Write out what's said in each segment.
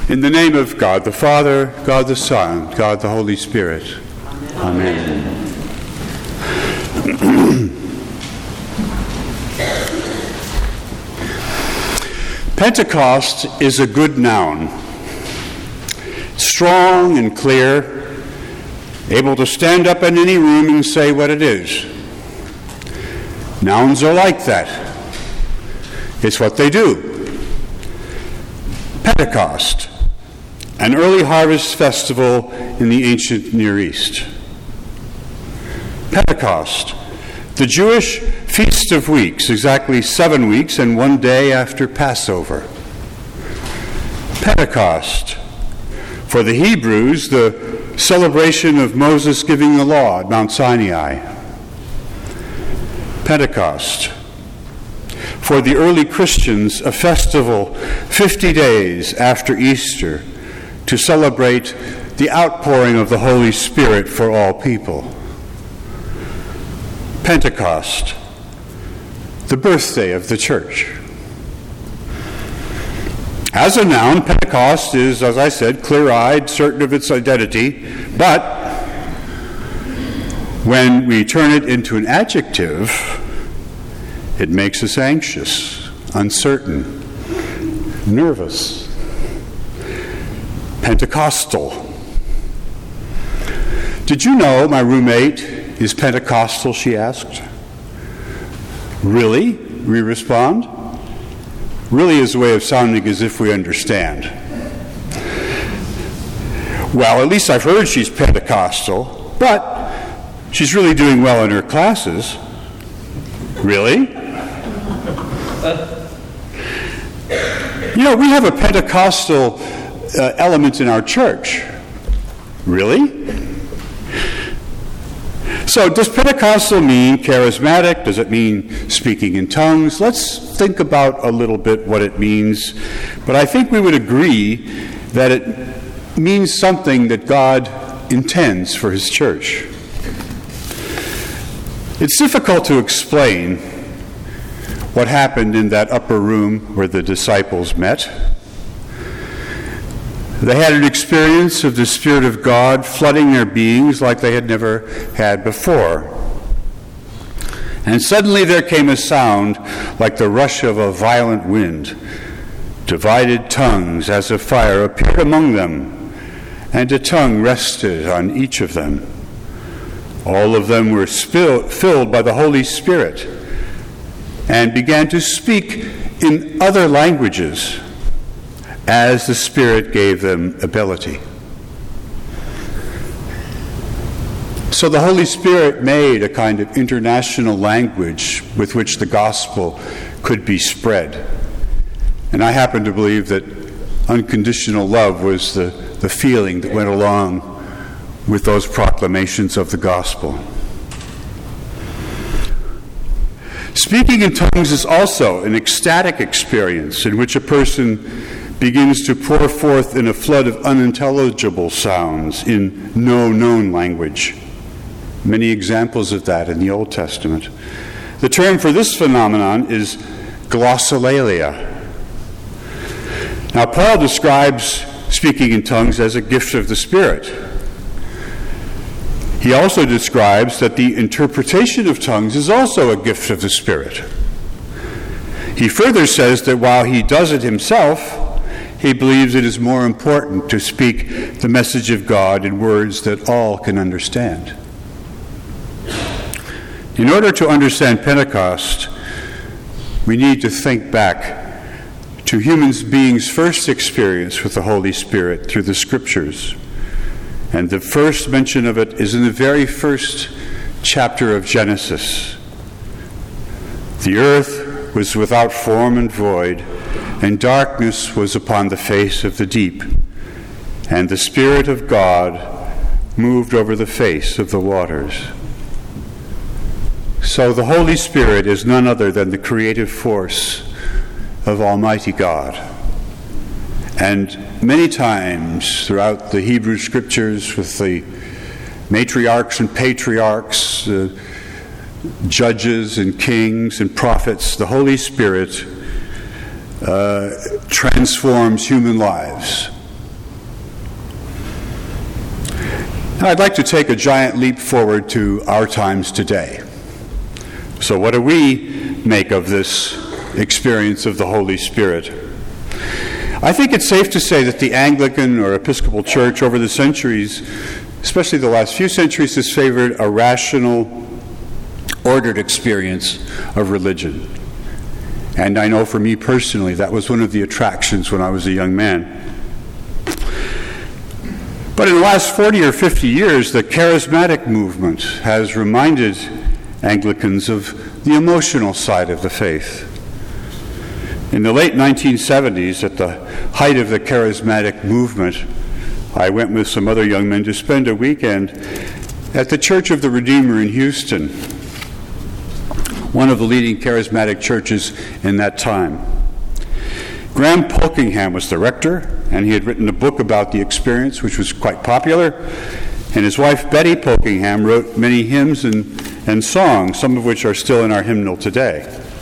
In the name of God the Father, God the Son, God the Holy Spirit. Amen. Pentecost is a good noun. Strong and clear, able to stand up in any room and say what it is. Nouns are like that. It's what they do. Pentecost, an early harvest festival in the ancient Near East. Pentecost, the Jewish Feast of Weeks, exactly 7 weeks and 1 day after Passover. Pentecost, for the Hebrews, the celebration of Moses giving the law at Mount Sinai. Pentecost, for the early Christians, a festival 50 days after Easter to celebrate the outpouring of the Holy Spirit for all people. Pentecost, the birthday of the church. As a noun, Pentecost is, as I said, clear-eyed, certain of its identity, but when we turn it into an adjective, it makes us anxious, uncertain, nervous. Pentecostal. Did you know my roommate is Pentecostal, she asked. Really? We respond. Really is a way of sounding as if we understand. Well, at least I've heard she's Pentecostal, but she's really doing well in her classes. Really? You know, we have a Pentecostal element in our church. Really? So does Pentecostal mean charismatic? Does it mean speaking in tongues? Let's think about a little bit what it means. But I think we would agree that it means something that God intends for his church. It's difficult to explain what happened in that upper room where the disciples met. They had an experience of the Spirit of God flooding their beings like they had never had before. And suddenly there came a sound like the rush of a violent wind. Divided tongues as of fire appeared among them, and a tongue rested on each of them. All of them were filled by the Holy Spirit and began to speak in other languages as the Spirit gave them ability. So the Holy Spirit made a kind of international language with which the gospel could be spread. And I happen to believe that unconditional love was the feeling that went along with those proclamations of the gospel. Speaking in tongues is also an ecstatic experience in which a person begins to pour forth in a flood of unintelligible sounds in no known language. Many examples of that in the Old Testament. The term for this phenomenon is glossolalia. Now, Paul describes speaking in tongues as a gift of the Spirit. He also describes that the interpretation of tongues is also a gift of the Spirit. He further says that while he does it himself, he believes it is more important to speak the message of God in words that all can understand. In order to understand Pentecost, we need to think back to human beings' first experience with the Holy Spirit through the Scriptures. And the first mention of it is in the very first chapter of Genesis. The earth was without form and void, and darkness was upon the face of the deep, and the Spirit of God moved over the face of the waters. So the Holy Spirit is none other than the creative force of Almighty God. And many times throughout the Hebrew Scriptures, with the matriarchs and patriarchs, judges and kings and prophets, the Holy Spirit transforms human lives Now, I'd like to take a giant leap forward to our times today. So what do we make of this experience of the Holy Spirit? I think it's safe to say that the Anglican or Episcopal Church over the centuries, especially the last few centuries, has favored a rational, ordered experience of religion. And I know for me personally, that was one of the attractions when I was a young man. But in the last 40 or 50 years, the charismatic movement has reminded Anglicans of the emotional side of the faith. In the late 1970s, at the height of the charismatic movement, I went with some other young men to spend a weekend at the Church of the Redeemer in Houston, one of the leading charismatic churches in that time. Graham Polkingham was the rector, and he had written a book about the experience, which was quite popular. And his wife, Betty Polkingham, wrote many hymns and songs, some of which are still in our hymnal today.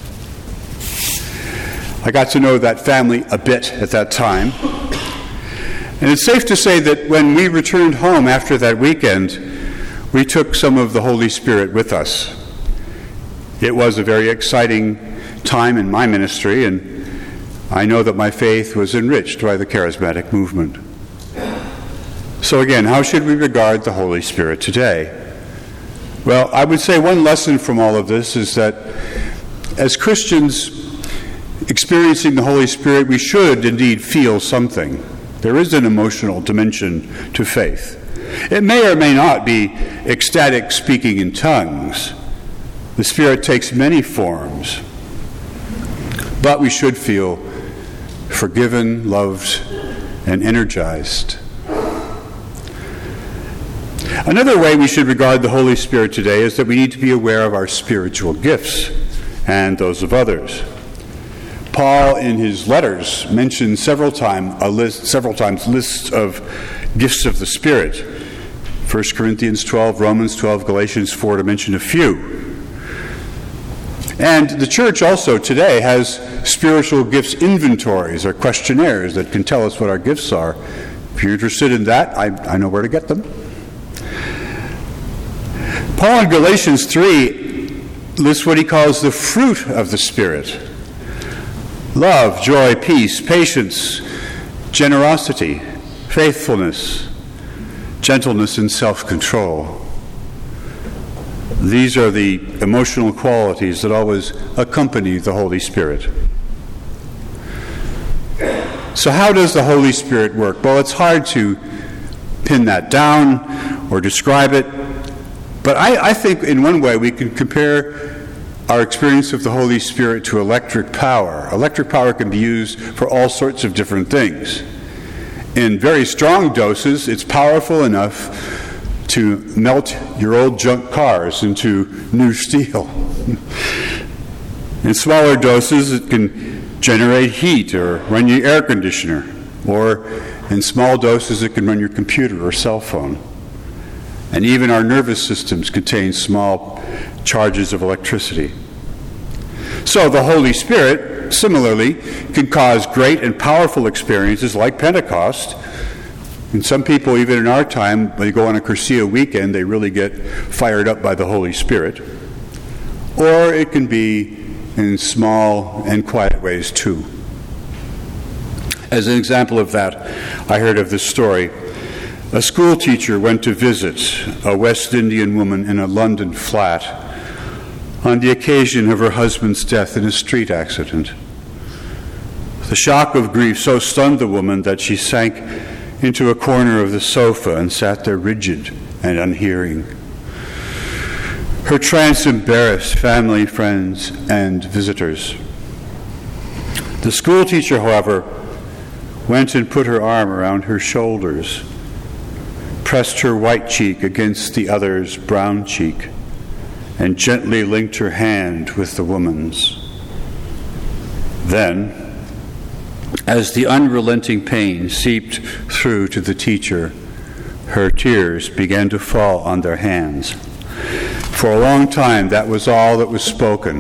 I got to know that family a bit at that time. And it's safe to say that when we returned home after that weekend, we took some of the Holy Spirit with us. It was a very exciting time in my ministry, and I know that my faith was enriched by the charismatic movement. So again, how should we regard the Holy Spirit today? Well, I would say one lesson from all of this is that as Christians experiencing the Holy Spirit, we should indeed feel something. There is an emotional dimension to faith. It may or may not be ecstatic speaking in tongues. The Spirit takes many forms. But we should feel forgiven, loved, and energized. Another way we should regard the Holy Spirit today is that we need to be aware of our spiritual gifts and those of others. Paul, in his letters, mentions several times lists of gifts of the Spirit. 1 Corinthians 12, Romans 12, Galatians 4, to mention a few. And the church also today has spiritual gifts inventories or questionnaires that can tell us what our gifts are. If you're interested in that, I know where to get them. Paul in Galatians 3 lists what he calls the fruit of the Spirit: love, joy, peace, patience, generosity, faithfulness, gentleness, and self-control. These are the emotional qualities that always accompany the Holy Spirit. So how does the Holy Spirit work? Well, it's hard to pin that down or describe it, but I think in one way we can compare our experience of the Holy Spirit to electric power. Electric power can be used for all sorts of different things. In very strong doses, it's powerful enough to melt your old junk cars into new steel. In smaller doses, it can generate heat or run your air conditioner. Or in small doses, it can run your computer or cell phone. And even our nervous systems contain small charges of electricity. So the Holy Spirit, similarly, can cause great and powerful experiences like Pentecost. And some people, even in our time, when they go on a Cursillo weekend, they really get fired up by the Holy Spirit. Or it can be in small and quiet ways too. As an example of that, I heard of this story. A school teacher went to visit a West Indian woman in a London flat on the occasion of her husband's death in a street accident. The shock of grief so stunned the woman that she sank into a corner of the sofa and sat there rigid and unhearing. Her trance embarrassed family, friends, and visitors. The school teacher, however, went and put her arm around her shoulders, pressed her white cheek against the other's brown cheek, and gently linked her hand with the woman's. Then, as the unrelenting pain seeped through to the teacher, her tears began to fall on their hands. For a long time, that was all that was spoken.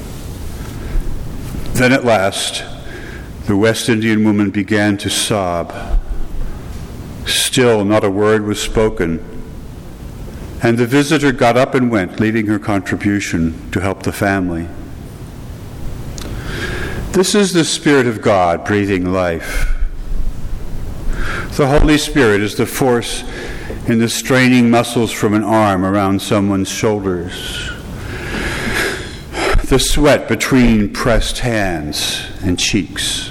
Then at last, the West Indian woman began to sob. Still not a word was spoken, And the visitor got up and went, leaving her contribution to help the family. This is the Spirit of God breathing life. The Holy Spirit is the force in the straining muscles from an arm around someone's shoulders, the sweat between pressed hands and cheeks,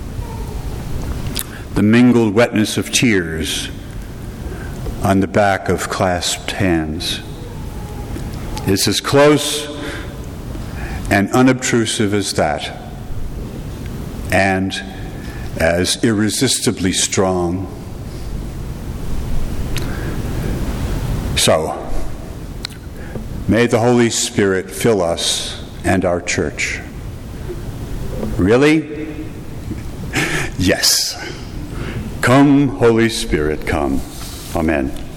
the mingled wetness of tears on the back of clasped hands. It's as close and unobtrusive as that, and as irresistibly strong. So, may the Holy Spirit fill us and our church. Really? Yes. Come, Holy Spirit, come. Amen.